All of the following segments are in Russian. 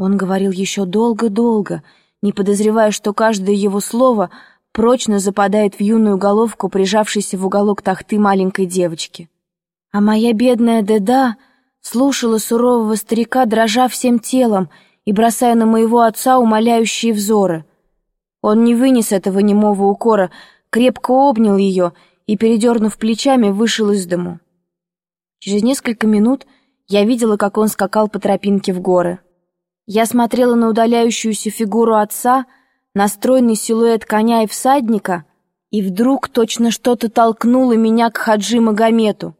Он говорил еще долго-долго, не подозревая, что каждое его слово прочно западает в юную головку, прижавшейся в уголок тахты маленькой девочки. А моя бедная Деда слушала сурового старика, дрожа всем телом и бросая на моего отца умоляющие взоры. Он не вынес этого немого укора, крепко обнял ее и, передернув плечами, вышел из дому. Через несколько минут я видела, как он скакал по тропинке в горы. Я смотрела на удаляющуюся фигуру отца, на стройный силуэт коня и всадника, и вдруг точно что-то толкнуло меня к Хаджи Магомету.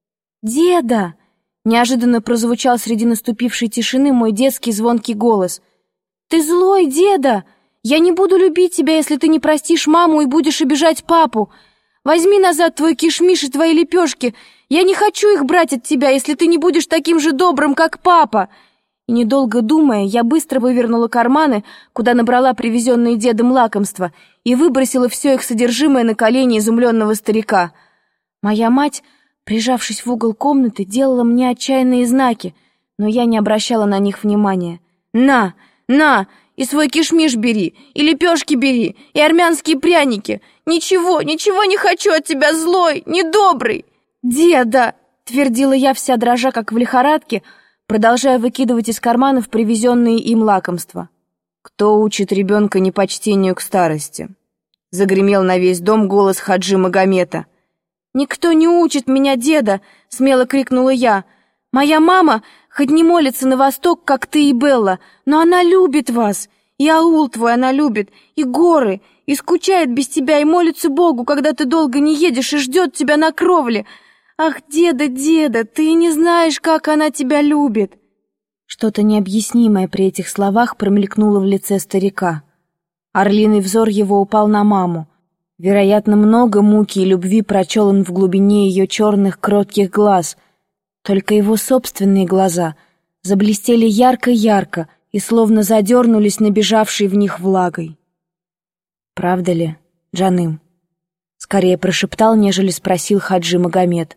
«Деда!» — неожиданно прозвучал среди наступившей тишины мой детский звонкий голос. «Ты злой, деда! Я не буду любить тебя, если ты не простишь маму и будешь обижать папу. Возьми назад твой кишмиш и твои лепешки. Я не хочу их брать от тебя, если ты не будешь таким же добрым, как папа!» И, недолго думая, я быстро вывернула карманы, куда набрала привезенные дедом лакомства, и выбросила все их содержимое на колени изумленного старика. Моя мать, прижавшись в угол комнаты, делала мне отчаянные знаки, но я не обращала на них внимания. «На! На! И свой кишмиш бери, и лепешки бери, и армянские пряники! Ничего не хочу от тебя, злой, недобрый!» «Деда!» — твердила я, вся дрожа, как в лихорадке, продолжая выкидывать из карманов привезенные им лакомства. «Кто учит ребенка непочтению к старости?» — загремел на весь дом голос Хаджи Магомета. «Никто не учит меня, деда!» — смело крикнула я. «Моя мама хоть не молится на восток, как ты и Белла, но она любит вас, и аул твой она любит, и горы, и скучает без тебя, и молится Богу, когда ты долго не едешь, и ждет тебя на кровле. Ах, деда, деда, ты не знаешь, как она тебя любит!» Что-то необъяснимое при этих словах промелькнуло в лице старика. Орлиный взор его упал на маму. Вероятно, много муки и любви прочел он в глубине ее черных кротких глаз. Только его собственные глаза заблестели ярко-ярко и словно задернулись набежавшей в них влагой. «Правда ли, Джаным?» — скорее прошептал, нежели спросил Хаджи Магомет.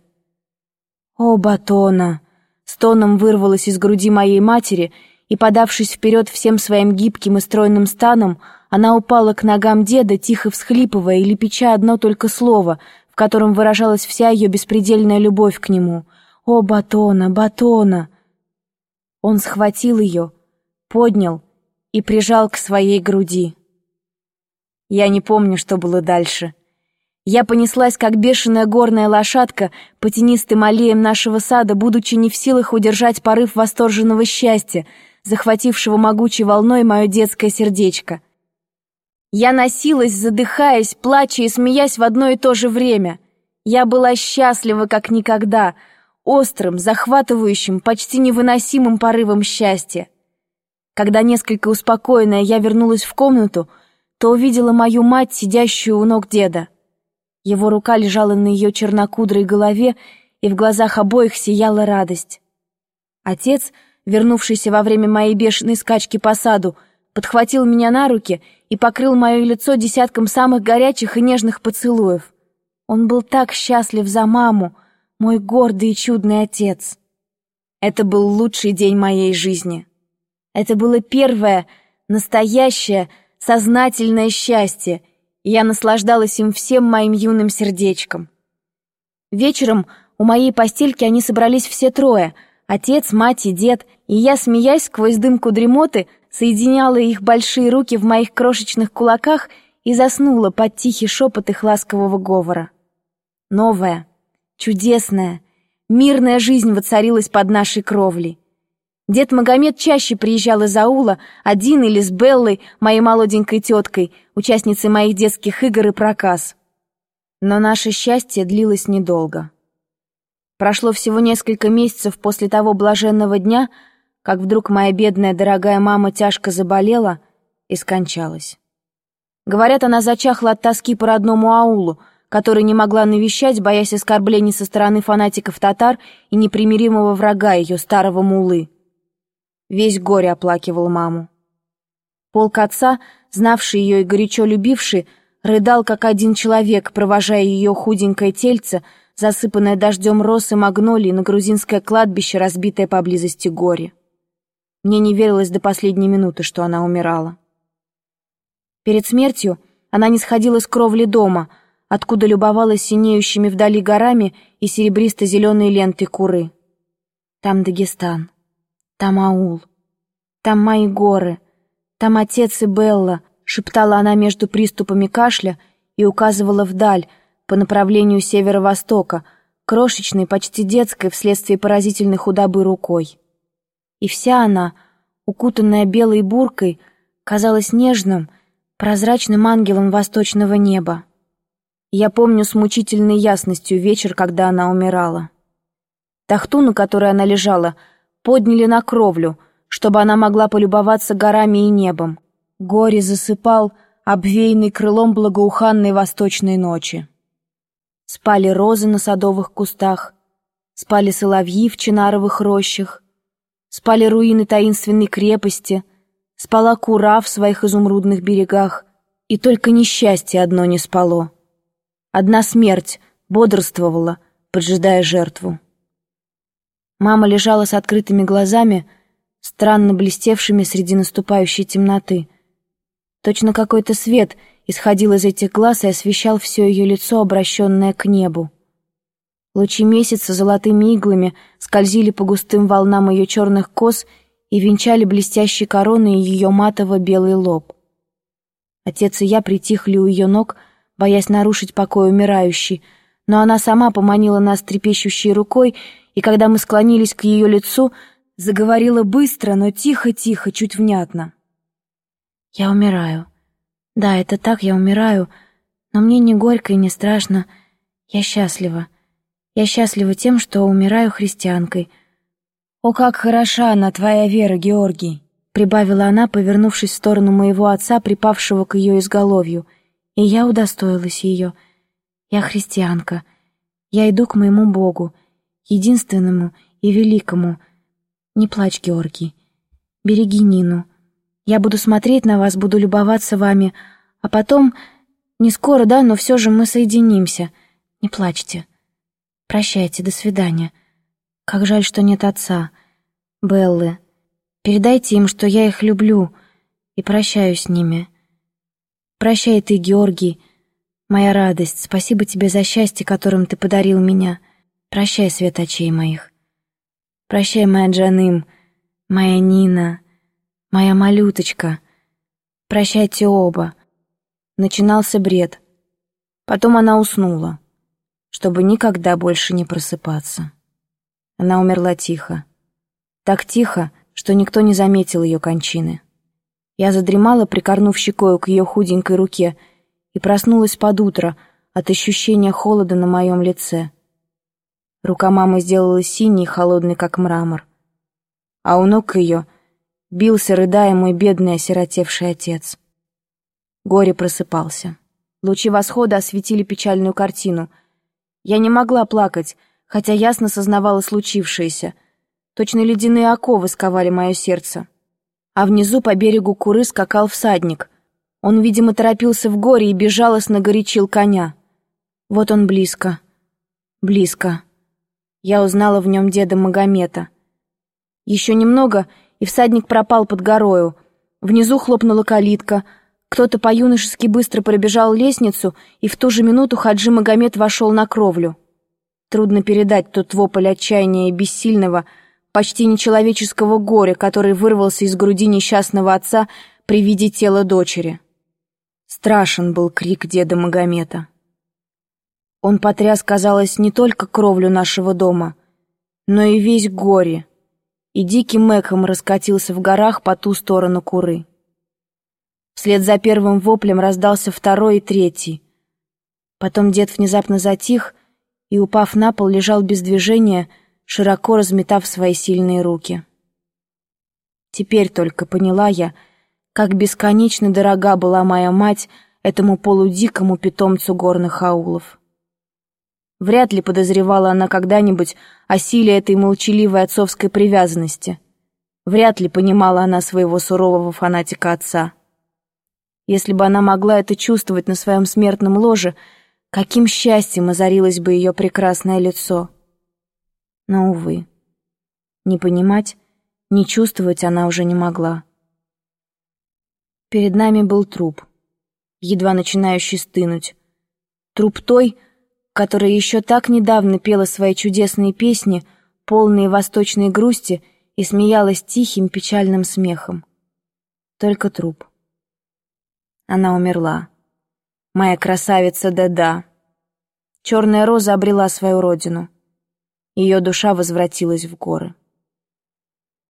«О, Батона!» — стоном вырвалось из груди моей матери, и, подавшись вперед всем своим гибким и стройным станом, она упала к ногам деда, тихо всхлипывая и лепеча одно только слово, в котором выражалась вся ее беспредельная любовь к нему. «О, Батона, Батона!» Он схватил ее, поднял и прижал к своей груди. Я не помню, что было дальше. Я понеслась, как бешеная горная лошадка, по тенистым аллеям нашего сада, будучи не в силах удержать порыв восторженного счастья, захватившего могучей волной мое детское сердечко. Я носилась, задыхаясь, плача и смеясь в одно и то же время. Я была счастлива, как никогда, острым, захватывающим, почти невыносимым порывом счастья. Когда несколько успокоенная я вернулась в комнату, то увидела мою мать, сидящую у ног деда. Его рука лежала на ее чернокудрой голове, и в глазах обоих сияла радость. Отец, вернувшийся во время моей бешеной скачки по саду, подхватил меня на руки и покрыл мое лицо десятком самых горячих и нежных поцелуев. Он был так счастлив за маму, мой гордый и чудный отец. Это был лучший день моей жизни. Это было первое, настоящее, сознательное счастье, и я наслаждалась им всем моим юным сердечком. Вечером у моей постельки они собрались все трое — отец, мать и дед, и я, смеясь сквозь дымку дремоты, соединяла их большие руки в моих крошечных кулаках и заснула под тихий шепот их ласкового говора. Новая, чудесная, мирная жизнь воцарилась под нашей кровлей. Дед Магомет чаще приезжал из аула, один или с Беллой, моей молоденькой теткой, участницей моих детских игр и проказ. Но наше счастье длилось недолго. Прошло всего несколько месяцев после того блаженного дня, как вдруг моя бедная дорогая мама тяжко заболела и скончалась. Говорят, она зачахла от тоски по родному аулу, который не могла навещать, боясь оскорблений со стороны фанатиков татар и непримиримого врага ее, старого муллы. Весь горе оплакивал маму. Полк отца, знавший ее и горячо любивший, рыдал как один человек, провожая ее худенькое тельце, засыпанное дождем роз и магнолий, на грузинское кладбище, разбитое поблизости горе. Мне не верилось до последней минуты, что она умирала. Перед смертью она не сходила с кровли дома, откуда любовалась синеющими вдали горами и серебристо-зеленой лентой Куры. Там Дагестан, там аул, там мои горы, там отец и Белла, шептала она между приступами кашля и указывала вдаль, по направлению северо-востока, крошечной, почти детской, вследствие поразительной худобы рукой. И вся она, укутанная белой буркой, казалась нежным, прозрачным ангелом восточного неба. Я помню с мучительной ясностью вечер, когда она умирала. Тахту, на которой она лежала, подняли на кровлю, чтобы она могла полюбоваться горами и небом. Горе засыпал, обвеянный крылом благоуханной восточной ночи. Спали розы на садовых кустах, спали соловьи в чинаровых рощах, спали руины таинственной крепости, спала Кура в своих изумрудных берегах, и только несчастье одно не спало. Одна смерть бодрствовала, поджидая жертву. Мама лежала с открытыми глазами, странно блестевшими среди наступающей темноты. Точно какой-то свет исходил из этих глаз и освещал все ее лицо, обращенное к небу. Лучи месяца золотыми иглами скользили по густым волнам ее черных кос и венчали блестящей короной ее матово-белый лоб. Отец и я притихли у ее ног, боясь нарушить покой умирающей, но она сама поманила нас трепещущей рукой, и когда мы склонились к ее лицу, заговорила быстро, но тихо-тихо, чуть внятно. «Я умираю. Да, это так, я умираю, но мне не горько и не страшно. Я счастлива. Я счастлива тем, что умираю христианкой. О, как хороша она, твоя вера, Георгий!» прибавила она, повернувшись в сторону моего отца, припавшего к ее изголовью, и я удостоилась ее. Я христианка. Я иду к моему Богу, единственному и великому. Не плачь, Георгий. Береги Нину. Я буду смотреть на вас, буду любоваться вами, а потом, не скоро, да, но все же мы соединимся. Не плачьте. Прощайте, до свидания. Как жаль, что нет отца, Беллы. Передайте им, что я их люблю и прощаюсь с ними. Прощай ты, Георгий, моя радость. Спасибо тебе за счастье, которым ты подарил меня. Прощай, свет очей моих. Прощай, моя Джаным, моя Нина, моя малюточка. Прощайте оба. Начинался бред. Потом она уснула, чтобы никогда больше не просыпаться. Она умерла тихо. Так тихо, что никто не заметил ее кончины. Я задремала, прикорнув щекою к ее худенькой руке, и проснулась под утро от ощущения холода на моем лице. Рука мамы сделалась синей и холодной, как мрамор. А у ног ее бился, рыдая, мой бедный осиротевший отец. Горе просыпался. Лучи восхода осветили печальную картину. Я не могла плакать, хотя ясно сознавала случившееся. Точно ледяные оковы сковали мое сердце. А внизу по берегу Куры скакал всадник. Он, видимо, торопился в горе и безжалостно горячил коня. Вот он близко. Близко. Я узнала в нем деда Магомета. Еще немного, и всадник пропал под горою. Внизу хлопнула калитка. Кто-то по-юношески быстро пробежал лестницу, и в ту же минуту Хаджи Магомет вошел на кровлю. Трудно передать тот вопль отчаяния и бессильного, почти нечеловеческого горя, который вырвался из груди несчастного отца при виде тела дочери. Страшен был крик деда Магомета. Он потряс, казалось, не только кровлю нашего дома, но и весь горе, и диким эхом раскатился в горах по ту сторону Куры. Вслед за первым воплем раздался второй и третий. Потом дед внезапно затих и, упав на пол, лежал без движения, широко разметав свои сильные руки. Теперь только поняла я, как бесконечно дорога была моя мать этому полудикому питомцу горных аулов. Вряд ли подозревала она когда-нибудь о силе этой молчаливой отцовской привязанности. Вряд ли понимала она своего сурового фанатика отца. Если бы она могла это чувствовать на своем смертном ложе, каким счастьем озарилось бы ее прекрасное лицо. Но, увы, не понимать Не чувствовать она уже не могла. Перед нами был труп, едва начинающий стынуть. Труп той, которая еще так недавно пела свои чудесные песни, полные восточной грусти, и смеялась тихим печальным смехом. Только труп. Она умерла. Моя красавица Деда. Черная роза обрела свою родину. Ее душа возвратилась в горы.